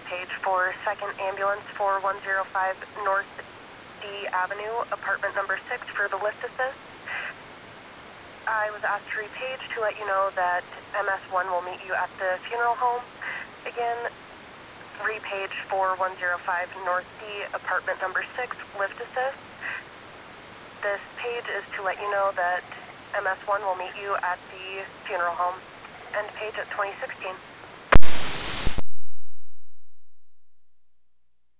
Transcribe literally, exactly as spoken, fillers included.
page for second Ambulance four one zero five North D Avenue, apartment number six for the lift assist. I was asked to repage to let you know that M S one will meet you at the funeral home. Again, repage four one zero five North D, apartment number six, lift assist. This page is to let you know that M S one will meet you at the funeral home. End page at twenty sixteen.